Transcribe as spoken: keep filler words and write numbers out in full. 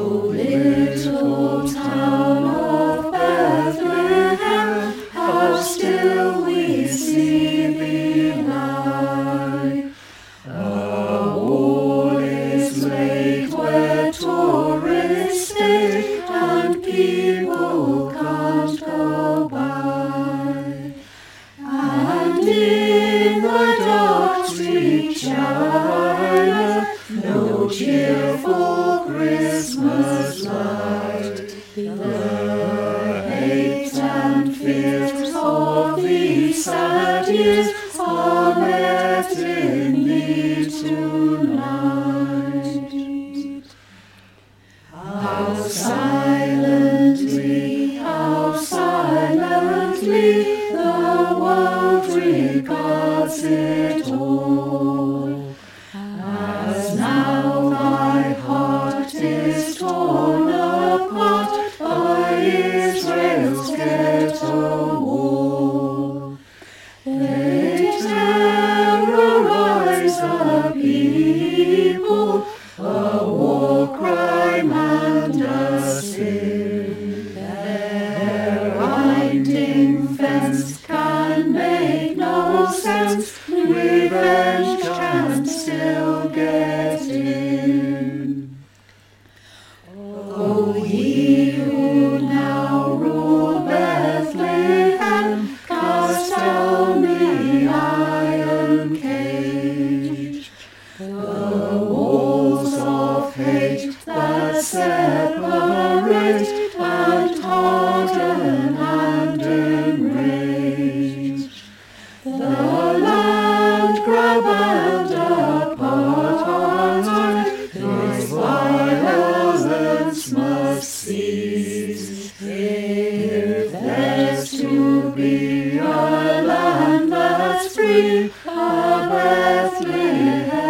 Little town of Bethlehem, how still we see thee lie. A wall is made where tourists stay, and people can't go by. And in the dark street shine no cheerful Christmas light. The hate and fears of these sad years are met in thee tonight. How silently, how silently the world regards it all, as now thy heart is torn apart by Israel's ghetto wall. They terrorize the people, a war crime and a sin. Their winding fence can make no sense, revenge can still get in. O ye who now rule Bethlehem, cast down the iron cage. The walls of hate that separate and harden and enrage. The land grab and apartheid, this violence must cease. If there's to be a land that's free, a Bethlehem